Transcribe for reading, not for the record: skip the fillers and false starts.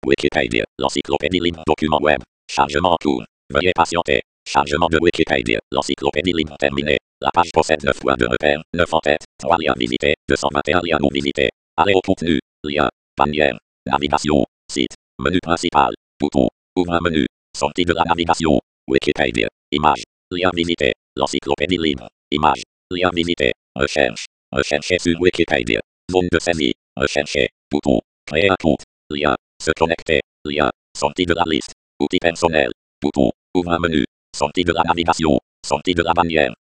Wikipédia. L'encyclopédie libre. Document web. Chargement en cours. Veuillez patienter. Chargement de Wikipédia. L'encyclopédie libre terminée. La page possède 9 points de repère, 9 en tête, 3 liens visités, 221 liens non visités. Arrêt au contenu. Lien. Bannière. Navigation. Site. Menu principal. Bouton. Ouvre un menu. Sortie de la navigation. Wikipédia. Image. Lien visité. L'encyclopédie libre. Image. Lien visité. Recherche. Rechercher sur Wikipédia. Zone de saisie. Rechercher. Bouton. Créer un compte. Lien. Se connecter. Lien. Sortie de la liste. Outils personnels. Bouton. Ouvre un menu. Sortie de la navigation. Sortie de la bannière.